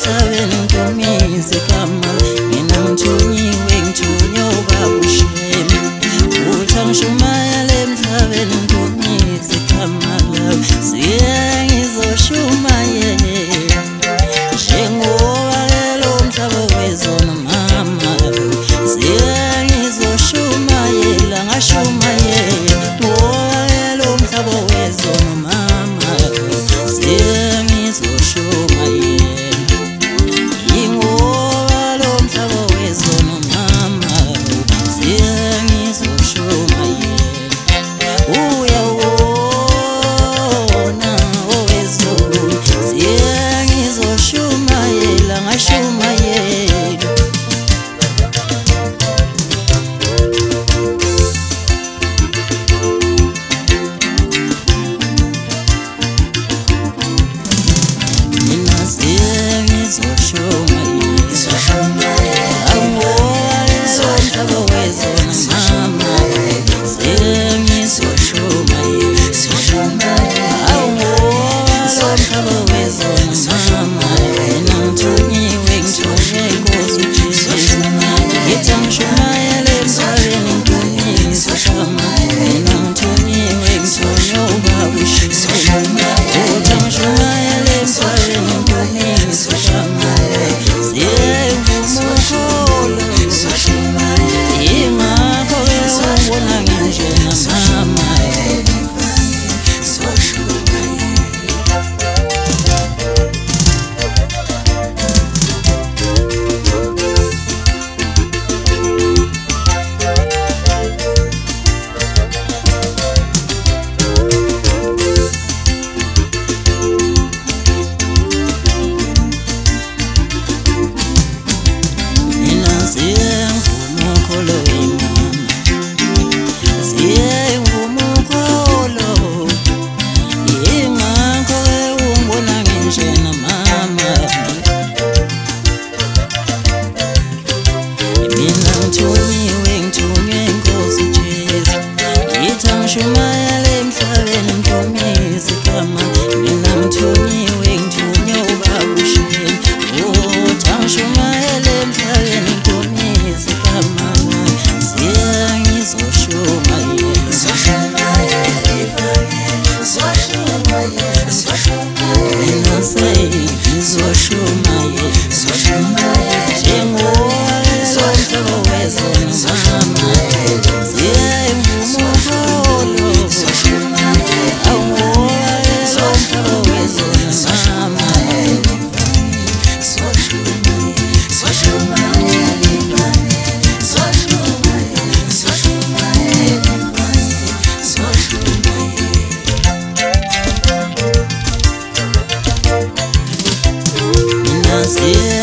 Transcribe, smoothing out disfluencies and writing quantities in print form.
emhlabeni ngidumise igama mina ngithunyiwe ngithunywe ubaba uShembe uthi angishumayele emhlabeni ngidumise igama lawo siye ngizoshumayela njengoba lo mhlaba wezona mama siye ngizoshumayela ngashumayela ngoba lo mhlaba wezona mama siye ngizoshumayela ingoba lo mhlaba wezona mama siye ngizoshumayela uyawona owezona siye ngizoshumayela ngashumayela mina siye ngizoshumayela awona mhlaba wezona mama siye ngizoshumayela awona mhlaba wezona mama mina ngithunyiwe ngithunywe inkosi uJesu ngithi angishumayele emhlabeni ngidumise igama mina ngithunyiwe ngithunywe ubaba uShembe uthi angishumayele emhlabeni ngidumise igama siye ngumukholo yingakho-ke ungibona nginjena mama mina siye ngumukholo wemama siye ngumukholo yingakho-ke ungibona nginjena mama mina ngithunyiwe ngithunywe inkosi uJesu ngithi angishumayele emhlabeni ngidumise igama mina ngithunyiwe ngithunywe ubaba uShembe uthi angishumayele emhlabeni ngidumise igama siye ngizoshumayela mina siye ngizoshumayela njengoba lo mhlaba wezona mama siye ngumukholo awona lo mhlaba wezona mama mina siye